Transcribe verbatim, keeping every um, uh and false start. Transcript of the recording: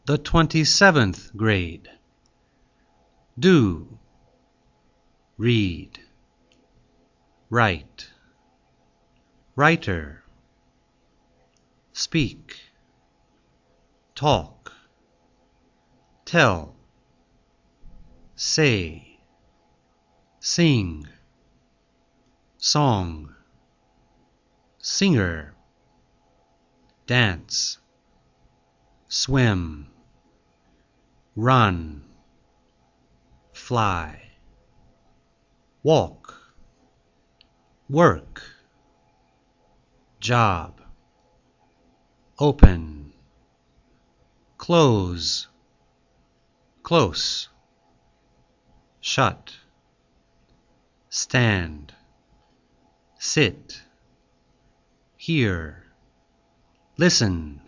The twenty-seventh grade. Do, read, write, writer, speak, talk, tell, say, sing, song, singer, dance, swim, run, fly, walk, work, job, open, close, close, shut, stand, sit, hear, listen,